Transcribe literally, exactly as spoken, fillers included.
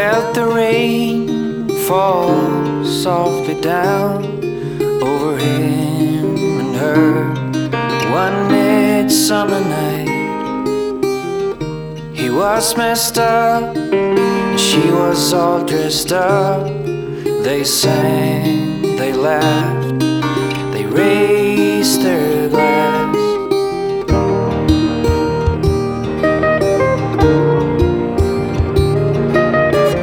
Felt the rain fall softly down over him and her one midsummer night. He was messed up and she was all dressed up. They sang, they laughed, they raised their